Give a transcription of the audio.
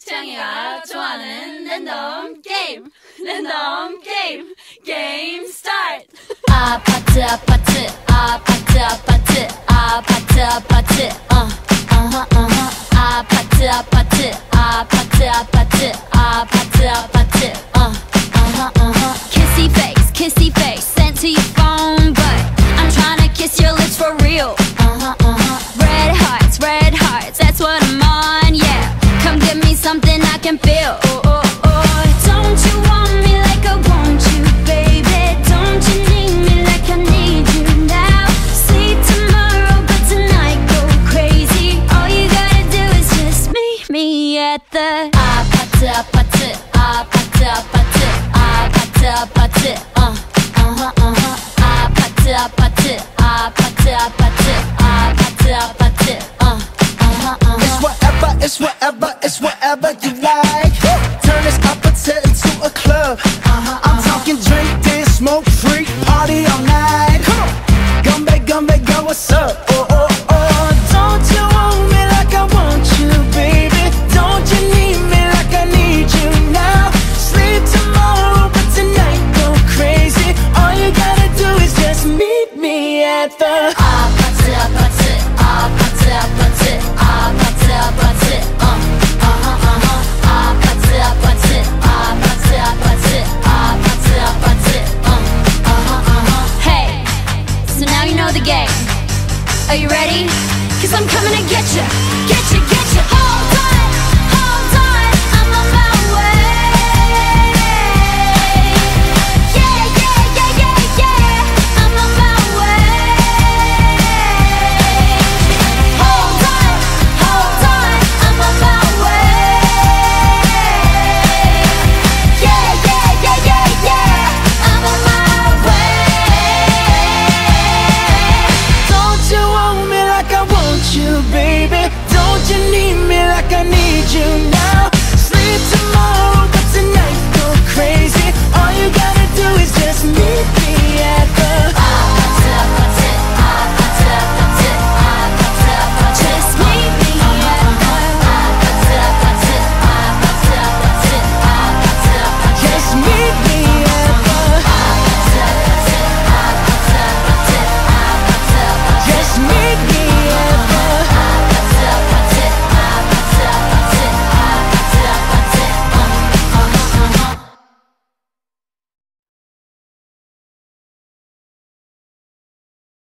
창희가 좋아하는 랜덤 게임 게임 스타트. 아파트 아파트 아파트 아파트 아파트 아파트 아파트 아파트 아파트 아파트 아파트 아파트 kissy face sent to your phone, but I'm tryna kiss your lips for real. Red hearts, that's what I'm on, yeah. Come give me something I can feel. Don't you want me like I want you, baby? Don't you need me like I need you now? See tomorrow, but tonight go crazy. All you gotta do is just meet me at the 아파트 아파트 아파트 아파트 아파트 아파트 아파트 아파트 아파트 아파트 아파트 It's whatever you like.